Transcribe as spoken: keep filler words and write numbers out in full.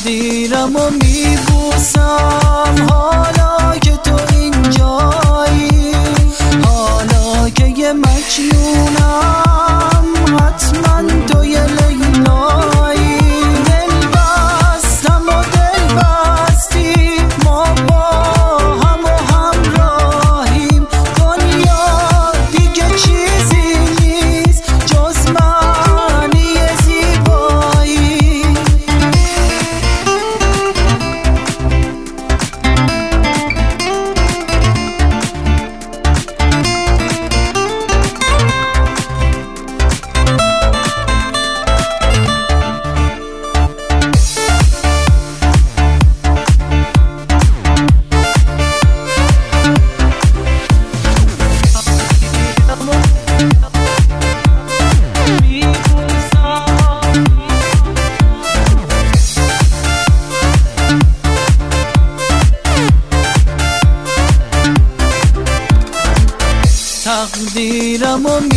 تقدیرمو میبوسم حالا که تو اینجایی، حالا که یه مجنونم حتما تو یه لیلایی. دل بستم و دل بستی، ما با هم و همراهیم، دنیا دیگه چیزی نیست جز معنی زیبایی. تقدیرمو